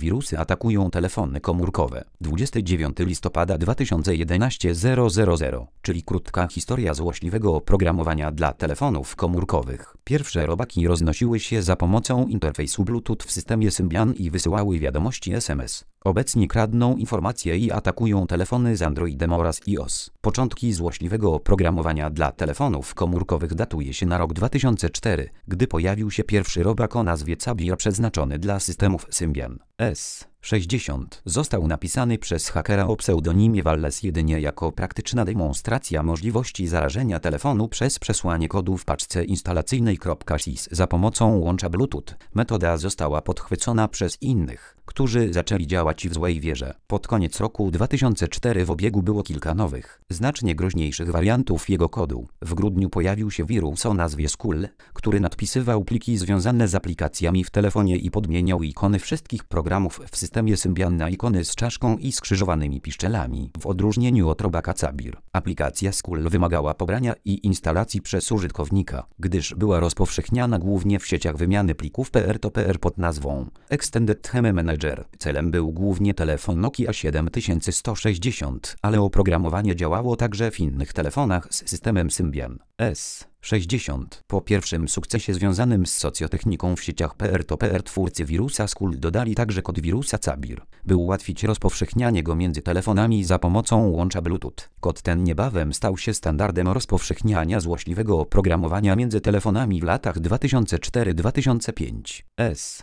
Wirusy atakują telefony komórkowe. 29 listopada 2011 000, czyli krótka historia złośliwego oprogramowania dla telefonów komórkowych. Pierwsze robaki roznosiły się za pomocą interfejsu Bluetooth w systemie Symbian i wysyłały wiadomości SMS. Obecnie kradną informacje i atakują telefony z Androidem oraz iOS. Początki złośliwego oprogramowania dla telefonów komórkowych datuje się na rok 2004, gdy pojawił się pierwszy robak o nazwie Cabir przeznaczony dla systemów Symbian. S60 został napisany przez hakera o pseudonimie Wallace jedynie jako praktyczna demonstracja możliwości zarażenia telefonu przez przesłanie kodu w paczce instalacyjnej .sys za pomocą łącza Bluetooth. Metoda została podchwycona przez innych, którzy zaczęli działać w złej wierze. Pod koniec roku 2004 w obiegu było kilka nowych, znacznie groźniejszych wariantów jego kodu. W grudniu pojawił się wirus o nazwie Skull, który nadpisywał pliki związane z aplikacjami w telefonie i podmieniał ikony wszystkich programów w systemie Symbian na ikony z czaszką i skrzyżowanymi piszczelami. W odróżnieniu od robaka Cabir, aplikacja Skull wymagała pobrania i instalacji przez użytkownika, gdyż była rozpowszechniana głównie w sieciach wymiany plików peer-to-peer pod nazwą Extended Theme Manager. Celem był głównie telefon Nokia 7160, ale oprogramowanie działało także w innych telefonach z systemem Symbian. S60. Po pierwszym sukcesie związanym z socjotechniką w sieciach peer-to-peer twórcy wirusa Skull dodali także kod wirusa Cabir, by ułatwić rozpowszechnianie go między telefonami za pomocą łącza Bluetooth. Kod ten niebawem stał się standardem rozpowszechniania złośliwego oprogramowania między telefonami w latach 2004-2005.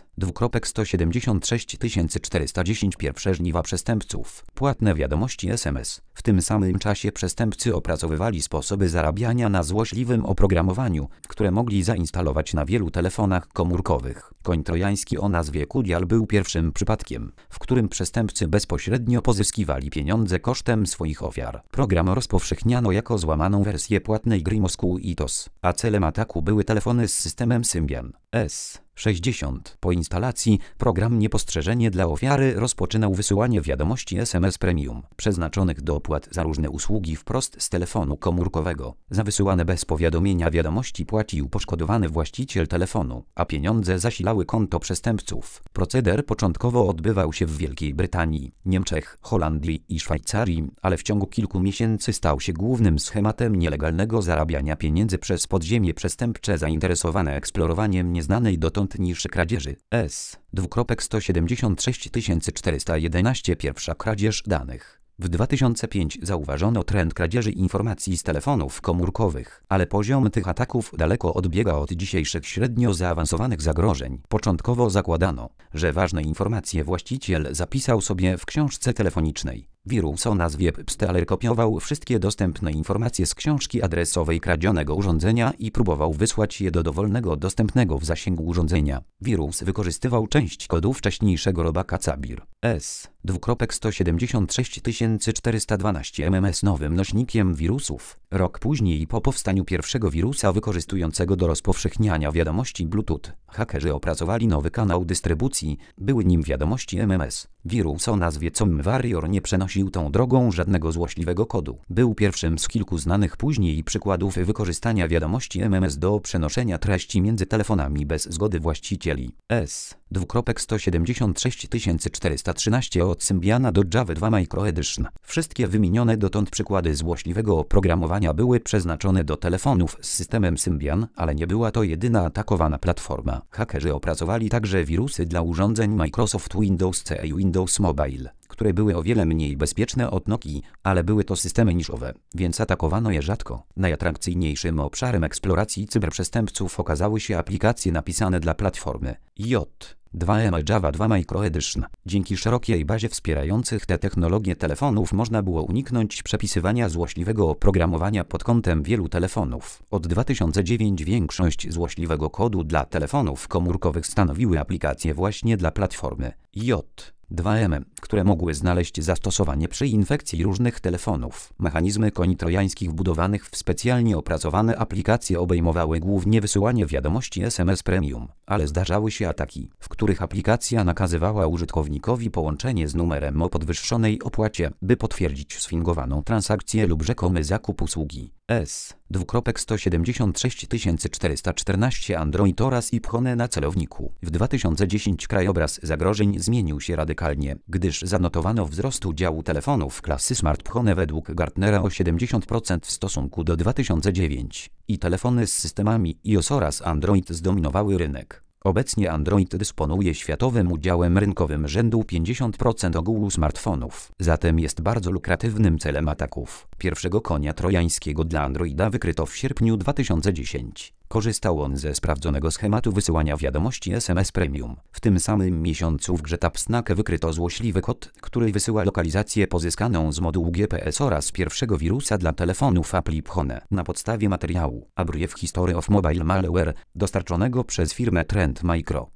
S.176 pierwsze żniwa przestępców. Płatne wiadomości SMS. W tym samym czasie przestępcy opracowywali sposoby zarabiania na złośliwym oprogramowaniu, które mogli zainstalować na wielu telefonach komórkowych. Koń trojański o nazwie Kudial był pierwszym przypadkiem, w którym przestępcy bezpośrednio pozyskiwali pieniądze kosztem swoich ofiar. Program rozpowszechniano jako złamaną wersję płatnej gry Moscow ITOS, a celem ataku były telefony z systemem Symbian. S60. Po instalacji program niepostrzeżenie dla ofiary rozpoczynał wysyłanie wiadomości SMS Premium, przeznaczonych do opłat za różne usługi wprost z telefonu komórkowego. Za wysyłane bez powiadomienia wiadomości płacił poszkodowany właściciel telefonu, a pieniądze zasilały konto przestępców. Proceder początkowo odbywał się w Wielkiej Brytanii, Niemczech, Holandii i Szwajcarii, ale w ciągu kilku miesięcy stał się głównym schematem nielegalnego zarabiania pieniędzy przez podziemie przestępcze zainteresowane eksplorowaniem nieznanej dotąd niszy kradzieży. S.276 pierwsza kradzież danych. W 2005 zauważono trend kradzieży informacji z telefonów komórkowych, ale poziom tych ataków daleko odbiega od dzisiejszych średnio zaawansowanych zagrożeń. Początkowo zakładano, że ważne informacje właściciel zapisał sobie w książce telefonicznej. Wirus o nazwie Pstealer kopiował wszystkie dostępne informacje z książki adresowej kradzionego urządzenia i próbował wysłać je do dowolnego dostępnego w zasięgu urządzenia. Wirus wykorzystywał część kodu wcześniejszego robaka Cabir. S.276 MMS nowym nośnikiem wirusów. Rok później po powstaniu pierwszego wirusa wykorzystującego do rozpowszechniania wiadomości Bluetooth, hakerzy opracowali nowy kanał dystrybucji, były nim wiadomości MMS. Wirus o nazwie Com Warrior nie przenosił tą drogą żadnego złośliwego kodu. Był pierwszym z kilku znanych później przykładów wykorzystania wiadomości MMS do przenoszenia treści między telefonami bez zgody właścicieli. S.276 od Symbiana do Java 2 Micro Edition. Wszystkie wymienione dotąd przykłady złośliwego oprogramowania były przeznaczone do telefonów z systemem Symbian, ale nie była to jedyna atakowana platforma. Hakerzy opracowali także wirusy dla urządzeń Microsoft Windows CE i Windows Mobile, które były o wiele mniej bezpieczne od Nokii, ale były to systemy niszowe, więc atakowano je rzadko. Najatrakcyjniejszym obszarem eksploracji cyberprzestępców okazały się aplikacje napisane dla platformy J2EE Java 2 Micro Edition. Dzięki szerokiej bazie wspierających te technologie telefonów można było uniknąć przepisywania złośliwego oprogramowania pod kątem wielu telefonów. Od 2009 większość złośliwego kodu dla telefonów komórkowych stanowiły aplikacje właśnie dla platformy J2EE, które mogły znaleźć zastosowanie przy infekcji różnych telefonów. Mechanizmy koni trojańskich wbudowanych w specjalnie opracowane aplikacje obejmowały głównie wysyłanie wiadomości SMS Premium, ale zdarzały się ataki, w których aplikacja nakazywała użytkownikowi połączenie z numerem o podwyższonej opłacie, by potwierdzić sfingowaną transakcję lub rzekomy zakup usługi. S. 176414 Android oraz iPhone na celowniku. W 2010 krajobraz zagrożeń zmienił się radykalnie, gdyż zanotowano wzrost udziału telefonów klasy smartphone według Gartnera o 70% w stosunku do 2009 i telefony z systemami iOS oraz Android zdominowały rynek. Obecnie Android dysponuje światowym udziałem rynkowym rzędu 50% ogółu smartfonów, zatem jest bardzo lukratywnym celem ataków. Pierwszego konia trojańskiego dla Androida wykryto w sierpniu 2010. Korzystał on ze sprawdzonego schematu wysyłania wiadomości SMS Premium. W tym samym miesiącu w grze Tapsnack wykryto złośliwy kod, który wysyła lokalizację pozyskaną z modułu GPS oraz pierwszego wirusa dla telefonów Apple iPhone. Na podstawie materiału A Brief History of Mobile Malware, dostarczonego przez firmę Trend Micro,